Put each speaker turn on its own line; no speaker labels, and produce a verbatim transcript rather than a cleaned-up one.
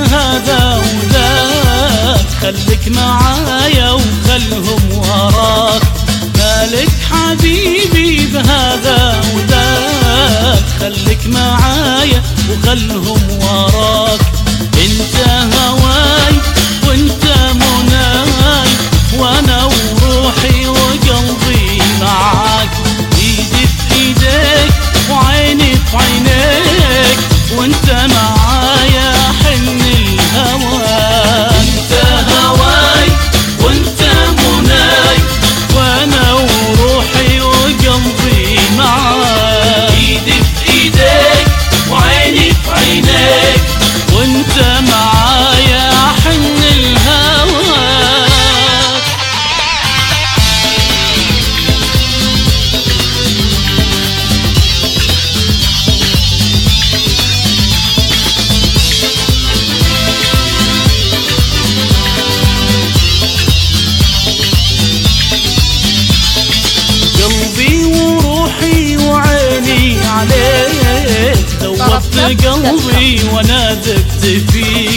بهذا وذاك، خليك معايا وخلهم وراك. مالك حبيبي بهذا وذاك، خليك معايا وخلهم وراك. انت هواي وانت مناي، وانا وروحي وقلبي معاك. ايدي في ايديك وعيني في عينيك، وانت معايا حن الهوى. انت هواي وانت مناي، وانا وروحي وقلبي معاك. ايدي في ايديك وعيني في عينيك، وانت معايا حن الهوى. قلبي وروحي وعيني عليك، ذوبت قلبي وانا ذبت فيك.